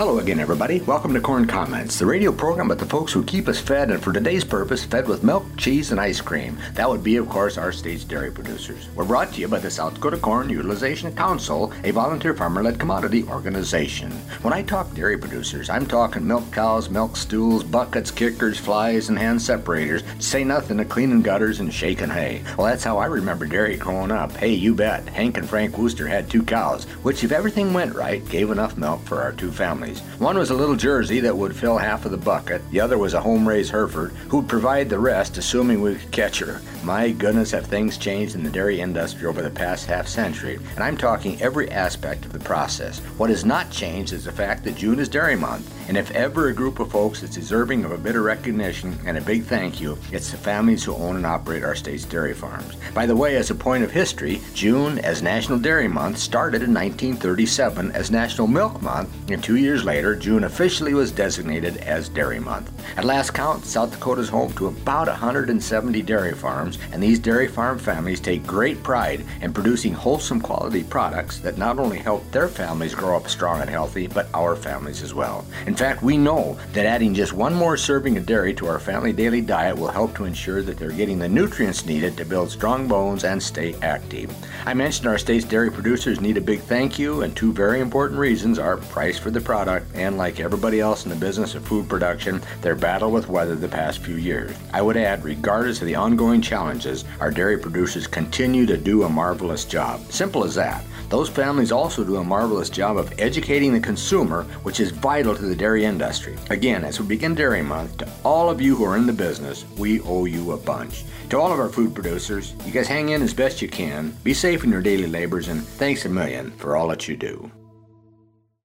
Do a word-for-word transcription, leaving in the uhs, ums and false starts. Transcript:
Hello again, everybody. Welcome to Corn Comments, the radio program about the folks who keep us fed and for today's purpose, fed with milk, cheese, and ice cream. That would be, of course, our state's dairy producers. We're brought to you by the South Dakota Corn Utilization Council, a volunteer farmer-led commodity organization. When I talk dairy producers, I'm talking milk cows, milk stools, buckets, kickers, flies, and hand separators, to say nothing of cleaning gutters and shaking hay. Well, that's how I remember dairy growing up. Hey, you bet. Hank and Frank Wooster had two cows, which, if everything went right, gave enough milk for our two families. One was a little Jersey that would fill half of the bucket. The other was a home-raised Hereford who'd provide the rest, assuming we could catch her. My goodness, have things changed in the dairy industry over the past half century, and I'm talking every aspect of the process. What has not changed is the fact that June is Dairy Month, and if ever a group of folks is deserving of a bit of recognition and a big thank you, it's the families who own and operate our state's dairy farms. By the way, as a point of history, June as National Dairy Month started in nineteen thirty-seven as National Milk Month, and two years later, June officially was designated as Dairy Month. At last count, South Dakota is home to about one hundred seventy dairy farms, and these dairy farm families take great pride in producing wholesome quality products that not only help their families grow up strong and healthy, but our families as well. In fact, we know that adding just one more serving of dairy to our family daily diet will help to ensure that they're getting the nutrients needed to build strong bones and stay active. I mentioned our state's dairy producers need a big thank you, and two very important reasons are price for the product and, like everybody else in the business of food production, their battle with weather the past few years. I would add, regardless of the ongoing challenges, our dairy producers continue to do a marvelous job. Simple as that. Those families also do a marvelous job of educating the consumer, which is vital to the dairy industry. Again, as we begin Dairy Month, to all of you who are in the business, we owe you a bunch. To all of our food producers, you guys hang in as best you can, be safe in your daily labors, and thanks a million for all that you do.